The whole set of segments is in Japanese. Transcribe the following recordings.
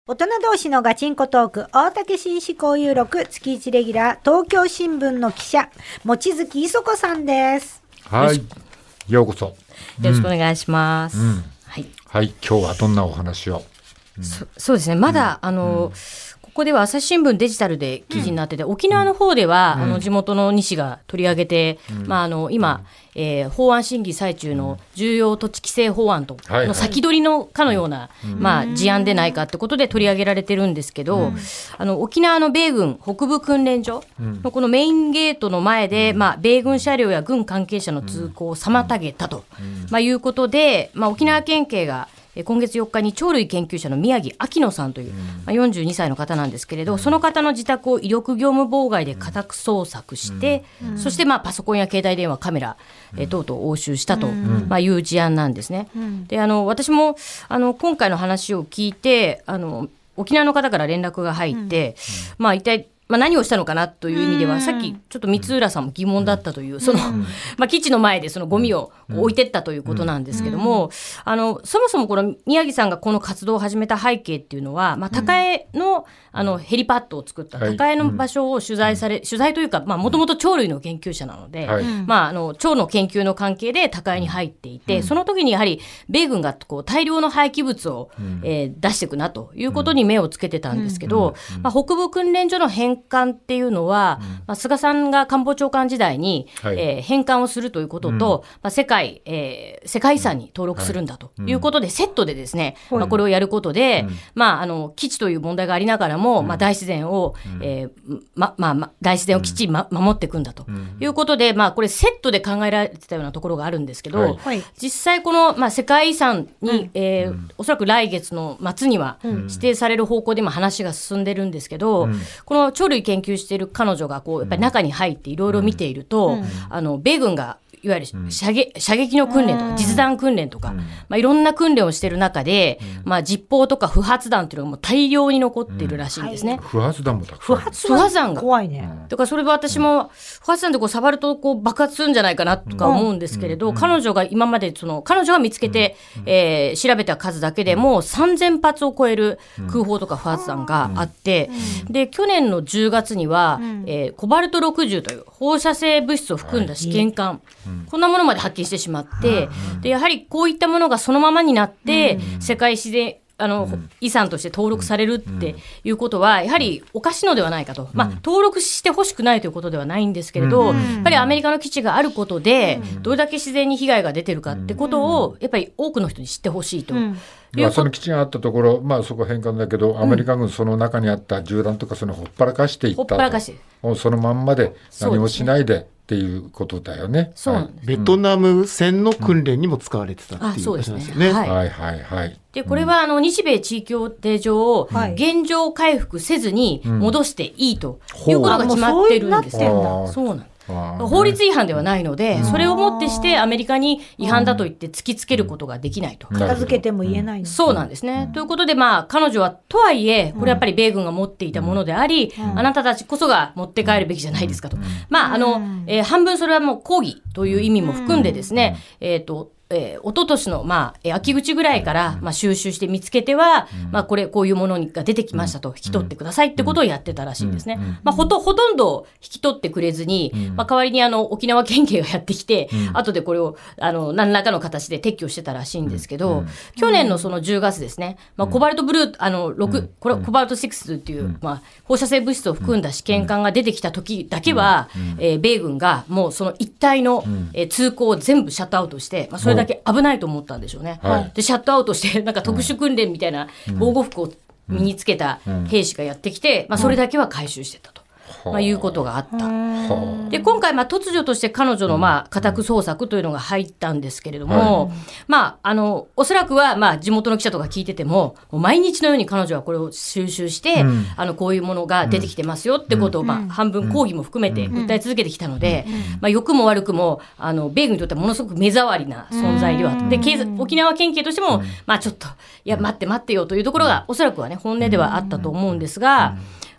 大人同士のガチンコトーク、大竹紳士交友録月1レギュラー、東京新聞の記者、望月磯子さんです。 はい、ようこそ。よろしくお願いします。 はい、はい、今日はどんなお話を。 そうですね、まだここでは朝日新聞デジタルで記事になってて、沖縄の方では地元の西が取り上げて、今、法案審議最中の重要土地規制法案との先取りのかのような、事案でないかってことで取り上げられてるんですけど、沖縄の米軍北部訓練所のこのメインゲートの前で、米軍車両や軍関係者の通行を妨げたと、いうことで、沖縄県警が今月4日に鳥類研究者の宮城秋野さんという、42歳の方なんですけれど、その方の自宅を威力業務妨害で家宅捜索して、そしてパソコンや携帯電話、カメラ、等々押収したと、いう事案なんですね。で私も今回の話を聞いて沖縄の方から連絡が入って、一体何をしたのかなという意味では、さっきちょっと三浦さんも疑問だったという、基地の前でそのゴミを置いてったということなんですけども、そもそもこの宮城さんがこの活動を始めた背景っていうのは、高江のヘリパッドを作った高江の場所を取材というか、もともと鳥類の研究者なので、鳥の研究の関係で高江に入っていて、その時にやはり米軍が大量の廃棄物を出していくなということに目をつけてたんですけど、北部訓練所の返還っていうのは、菅さんが官房長官時代に、返還をするということと、世界遺産に登録するんだということで、セットでですね、これをやることで、基地という問題がありながらも、大自然をきっちり守っていくんだということで、これセットで考えられてたようなところがあるんですけど、実際この、世界遺産に、おそらく来月の末には指定される方向で今話が進んでるんですけど、この鳥類研究している彼女がやっぱり中に入っていろいろ見ていると、米軍がいわゆる射撃の訓練とか実弾訓練とか、いろんな訓練をしている中で、実砲とか不発弾というのがもう大量に残っているらしいんですね。 不発弾もたくさん。 不発弾が怖いね。 だからそれは私も不発弾で触ると爆発するんじゃないかなとか思うんですけれど、彼女が今まで彼女が見つけて、調べた数だけでも3000発を超える空砲とか不発弾があって、で去年の10月には、コバルト60という放射性物質を含んだ試験管、こんなものまで発見してしまって、でやはりこういったものがそのままになって、世界自然遺産として登録されるっていうことはやはりおかしいのではないかと、登録してほしくないということではないんですけれど、やっぱりアメリカの基地があることでどれだけ自然に被害が出てるかってことをやっぱり多くの人に知ってほしいと。 その基地があったところ、そこ返還だけど、アメリカ軍その中にあった銃弾とかそのほっぱらかしていったと、そのまんまで何もしないでっていうことだよね。 そうなんです。 ベトナム戦の訓練にも使われてたっていうことなんですよね。 でこれは日米地位協定上を現状回復せずに戻していいということが決まってるんですよ。そうなんです。法律違反ではないので、それをもってしてアメリカに違反だと言って突きつけることができないと。 片付けても言えないの。 そうなんですね。ということで、彼女はとはいえこれやっぱり米軍が持っていたものであり、あなたたちこそが持って帰るべきじゃないですかと。半分それはもう抗議という意味も含んでですね、一昨年の秋口ぐらいから収集して見つけては、こういうものが出てきましたと、引き取ってくださいってことをやってたらしいんですね。ほとんど引き取ってくれずに、代わりに沖縄県警がやってきて、後でこれを何らかの形で撤去してたらしいんですけど、去年のその10月ですね、コバルトブルーコバルト6っていう、放射性物質を含んだ試験管が出てきた時だけは、米軍がもうその一帯の通行を全部シャットアウトして、それだけ危ないと思ったんでしょうね。でシャットアウトして特殊訓練みたいな防護服を身につけた兵士がやってきて、それだけは回収してたと。いうことがあった。で今回突如として彼女の家宅捜索というのが入ったんですけれども、おそらくは地元の記者とか聞いてても毎日のように彼女はこれを収集して、こういうものが出てきてますよってことを、半分抗議も含めて訴え続けてきたので、良くも悪くも米軍にとってはものすごく目障りな存在ではあって、沖縄県警としても、ちょっと待ってよというところがおそらくはね本音ではあったと思うんですが、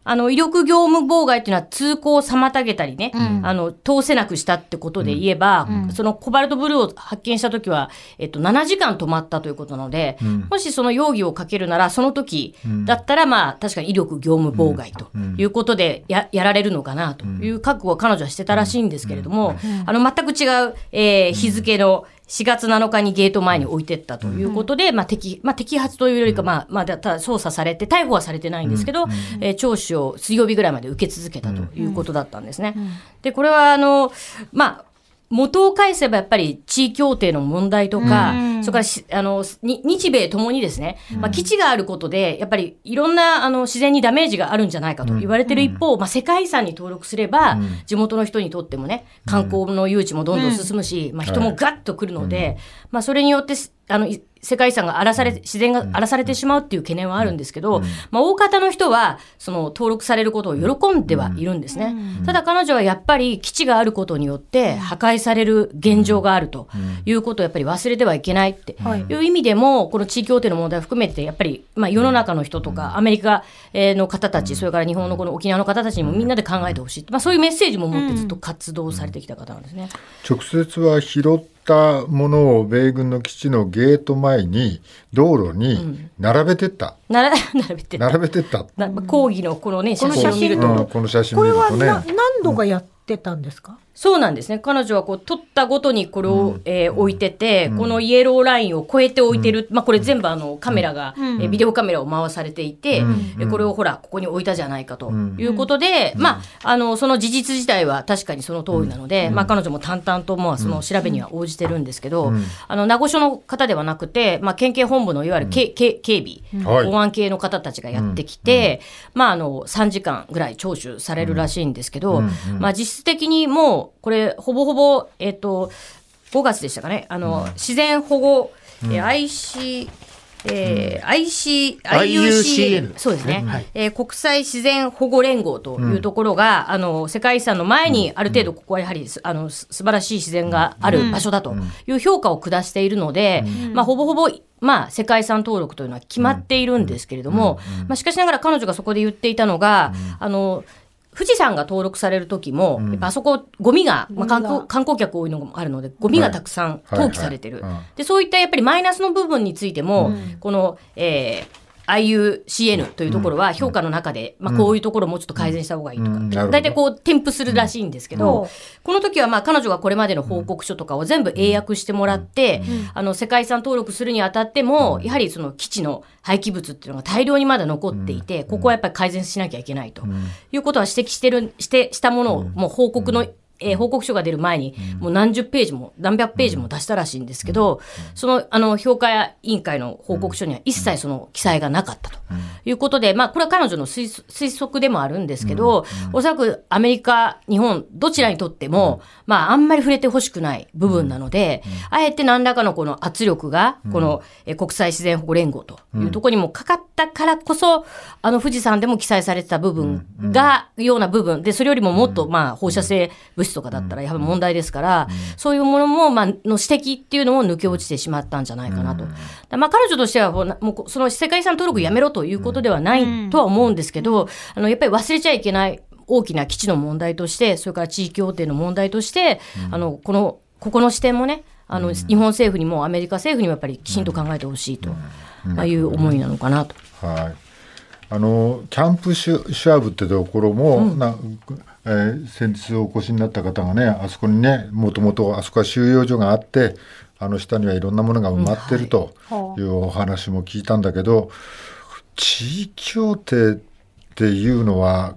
威力業務妨害っていうのは通行を妨げたりね、通せなくしたってことで言えば、そのコバルトブルーを発見したときは、7時間止まったということなので、もしその容疑をかけるなら、その時だったら、まあ、確かに威力業務妨害ということでやられるのかなという覚悟は彼女はしてたらしいんですけれども、全く違う、日付の4月7日にゲート前に置いてったということで、摘発というよりか、ただ捜査されて、逮捕はされてないんですけど、聴取を水曜日ぐらいまで受け続けたということだったんですね。で、これは元を返せばやっぱり地位協定の問題とか、それから日米ともにですね、基地があることで、やっぱりいろんな自然にダメージがあるんじゃないかと言われている一方、世界遺産に登録すれば、地元の人にとってもね、観光の誘致もどんどん進むし、人もガッと来るので、それによって、世界遺産が自然が荒らされてしまうっていう懸念はあるんですけど、大方の人はその登録されることを喜んではいるんですね。ただ彼女はやっぱり基地があることによって破壊される現状があるということをやっぱり忘れてはいけないっていう意味でも、この地位協定の問題を含めてやっぱり世の中の人とかアメリカの方たち、それから日本のこの沖縄の方たちにもみんなで考えてほしい、そういうメッセージも持ってずっと活動されてきた方なんですね。 直接は拾ったものを米軍の基地のゲート前に道路に並べてった、並べてった抗議のこのね、写真を見ると、 この写真見るとね、 これは何度かやってたんですか？ そうなんですね。彼女はこう撮ったごとにこれを、置いてて、このイエローラインを越えて置いてる、これ全部カメラが、ビデオカメラを回されていて、これをほらここに置いたじゃないかということで、その事実自体は確かにその通りなので、彼女も淡々とその調べには応じてるんですけど、名護署の方ではなくて、県警本部のいわゆる警備、保安系の方たちがやってきて、3時間ぐらい聴取されるらしいんですけど、実質的にもうこれほぼほぼ、5月でしたかね、自然保護、IUCN そうですね、国際自然保護連合というところが、世界遺産の前にある程度ここはやはり素晴らしい自然がある場所だという評価を下しているので、ほぼほぼ世界遺産登録というのは決まっているんですけれども、しかしながら彼女がそこで言っていたのが、富士山が登録される時も、あそこゴミが、観光客多いのもあるのでゴミがたくさん投棄されてる、でそういったやっぱりマイナスの部分についても、この、IUCN というところは評価の中で、こういうところをもうちょっと改善した方がいいとか、大体こう添付するらしいんですけど、この時は彼女がこれまでの報告書とかを全部英訳してもらって、世界遺産登録するにあたっても、やはりその基地の廃棄物っていうのが大量にまだ残っていて、ここはやっぱり改善しなきゃいけないということは指摘したものをもう報告書が出る前にもう何十ページも何百ページも出したらしいんですけど、その評価委員会の報告書には一切その記載がなかったということで、これは彼女の推測でもあるんですけど、おそらくアメリカ、日本どちらにとっても、あんまり触れてほしくない部分なので、あえて何らかのこの圧力がこの国際自然保護連合というところにもかかったからこそ、富士山でも記載されてた部分が、ような部分で、それよりももっと放射性物質とかだったらやはり問題ですから、そういうものもの指摘っていうのも抜け落ちてしまったんじゃないかなと。彼女としてはもうその世界遺産登録やめろということではないとは思うんですけど、やっぱり忘れちゃいけない大きな基地の問題として、それから地位協定の問題として、ここの視点もね、日本政府にもアメリカ政府にもやっぱりきちんと考えてほしいという思いなのかなと。 キャンプシュアブってところも、先日お越しになった方がね、あそこにね、もともとあそこは収容所があって、下にはいろんなものが埋まってるというお話も聞いたんだけど、地位協定っていうのは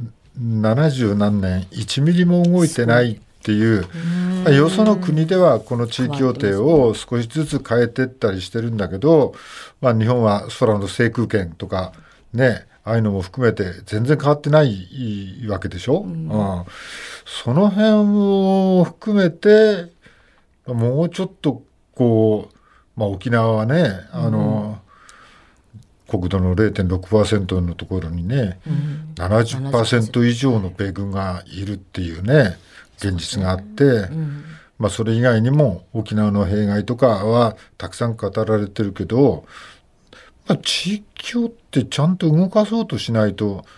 70何年1ミリも動いてないっていう、よその国ではこの地位協定を少しずつ変えてったりしてるんだけど、日本は空の制空権とかね、ああいうのも含めて全然変わってないわけでしょ、その辺を含めてもうちょっとこう、沖縄はね、国土の 0.6% のところにね、70% 以上の米軍がいるっていうね、現実があって、それ以外にも沖縄の弊害とかはたくさん語られてるけど、地域協ってちゃんと動かそうとしないと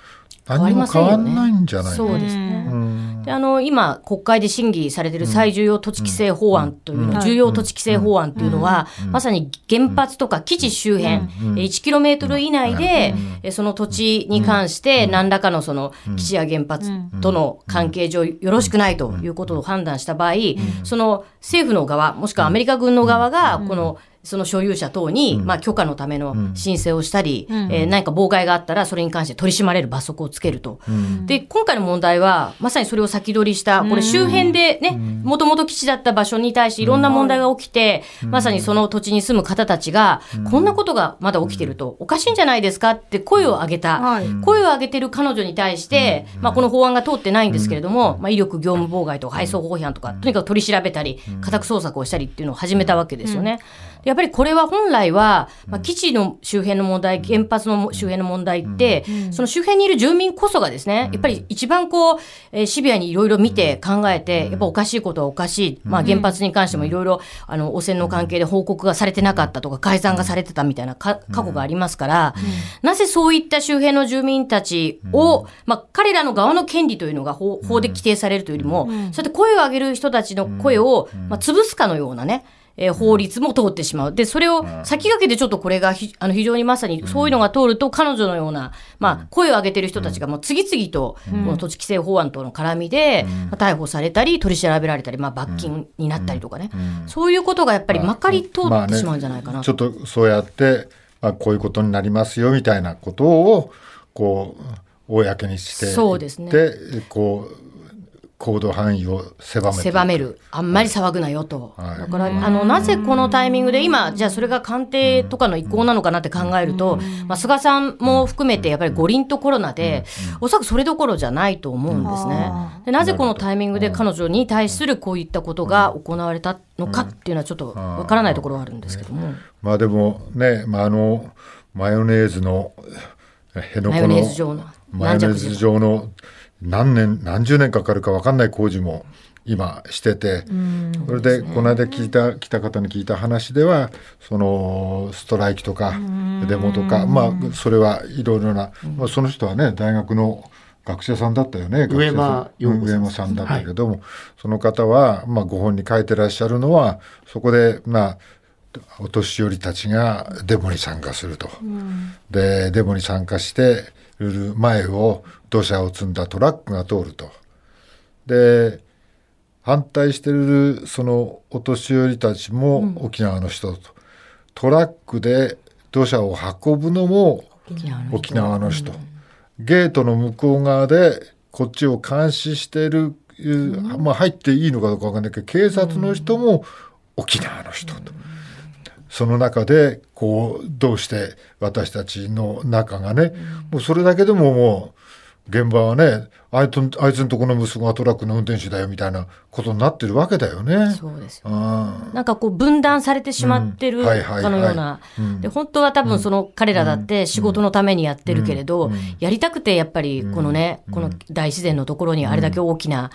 変わりませんよね。 何も変わんないんじゃないの。 そうですね。で今国会で審議されている最重要土地規制法案というの、重要土地規制法案というのは、まさに原発とか基地周辺、1km 以内で、その土地に関して何らかのその基地や原発との関係上よろしくないということを判断した場合、その政府の側もしくはアメリカ軍の側がその所有者等に、許可のための申請をしたり、何か妨害があったらそれに関して取り締まれる罰則をつけると。で、今回の問題はまさにそれを先取りした、これ周辺でね、もともと基地だった場所に対していろんな問題が起きて、まさにその土地に住む方たちが、こんなことがまだ起きてると、おかしいんじゃないですかって声を上げた。声を上げてる彼女に対して、この法案が通ってないんですけれども、威力業務妨害とか配送法違反とか、とにかく取り調べたり、家宅捜索をしたりっていうのを始めたわけですよね。やっぱりこれは本来は、基地の周辺の問題、原発の周辺の問題って、その周辺にいる住民こそがですね、やっぱり一番シビアにいろいろ見て考えて、やっぱおかしいことはおかしい。原発に関してもいろいろ、汚染の関係で報告がされてなかったとか、改ざんがされてたみたいな過去がありますから、なぜそういった周辺の住民たちを、彼らの側の権利というのが法で規定されるというよりも、そうやって声を上げる人たちの声を、潰すかのようなね、法律も通ってしまう。で、それを先駆けてちょっとこれが非常にまさにそういうのが通ると、彼女のような、声を上げてる人たちがもう次々と、この土地規制法案との絡みで、逮捕されたり、取り調べられたり、罰金になったりとかね。そういうことがやっぱりまかり通ってしまうんじゃないかな。 ちょっとそうやって、こういうことになりますよみたいなことを、公にしていって、 そうですね。 行動範囲を狭める。 あんまり騒ぐなよと。だからなぜこのタイミングで今、じゃあそれが官邸とかの意向なのかなって考えると、菅さんも含めてやっぱり五輪とコロナで、おそらくそれどころじゃないと思うんですね。で、なぜこのタイミングで彼女に対するこういったことが行われたのかっていうのはちょっとわからないところはあるんですけども。 でもね、マヨネーズの辺野古のマヨネーズ状の何十年かかるか分かんない工事も今してて、それでこの間来た方に聞いた話では、そのストライキとかデモとか、それはいろいろな、その人はね大学の学者さんだったよね。 上間さんだったけども、その方は、ご本に書いてらっしゃるのは、そこでお年寄りたちがデモに参加すると、でデモに参加してる前を土砂を積んだトラックが通ると。で反対してるそのお年寄りたちも沖縄の人と、トラックで土砂を運ぶのも沖縄の人、ゲートの向こう側でこっちを監視してる、入っていいのかどうか分かんないけど警察の人も沖縄の人と。その中でどうして私たちの仲がね、もうそれだけでももう現場はね、あいつのとこの息子がトラックの運転手だよみたいなことになってるわけだよね。 そうですよ、なんか分断されてしまってるかのような、で本当は多分その彼らだって仕事のためにやってるけれど、やりたくてやっぱりこの大自然のところにあれだけ大きな、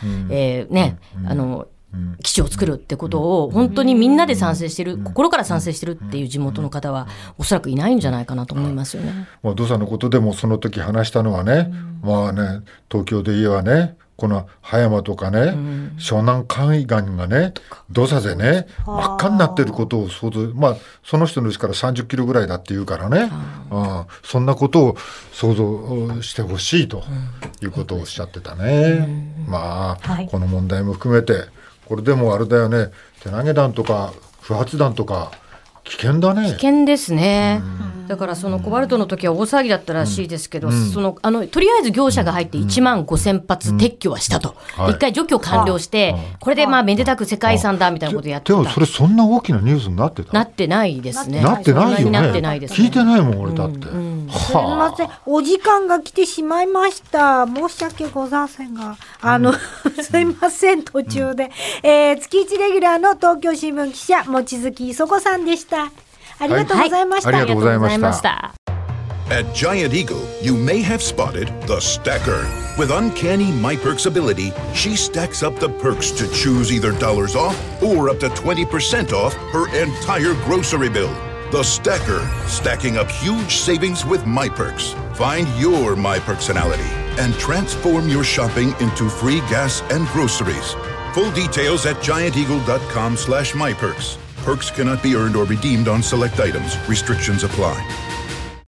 基地を作るってことを本当にみんなで賛成してる、心から賛成してるっていう地元の方はおそらくいないんじゃないかなと思いますよね。 土砂のことでもその時話したのはね、東京で言えばね、この葉山とかね、湘南海岸がね土砂でね真っ赤になってることを想像、その人のうちから30キロぐらいだっていうからね、そんなことを想像してほしいということをおっしゃってたね。この問題も含めてこれでもあれだよね、手投げ弾とか不発弾とか危険だね。 危険ですね。だからそのコバルトの時は大騒ぎだったらしいですけど、とりあえず業者が入って1万5000発撤去はしたと、一回除去完了して、これでめでたく世界遺産だみたいなことやってた。 でもそれそんな大きなニュースになってた？ なってないですね。 なってないよね。 なってないですね。 聞いてないもん俺だって。 すみません、お時間が来てしまいました。申し訳ございませんが、すいません途中で、月1レギュラーの東京新聞記者望月磯子さんでした。ありがとうございました。 ありがとうございました。 At Giant Eagle, you may have spotted the Stacker. With uncanny MyPerks ability, she stacks up the perks to choose either dollars off or up to 20% off her entire grocery bill. The Stacker, stacking up huge savings with MyPerks. Find your MyPerksonality and transform your shopping into free gas and groceries. Full details at gianteagle.com/myperks. Perks cannot be earned or redeemed on select items. Restrictions apply.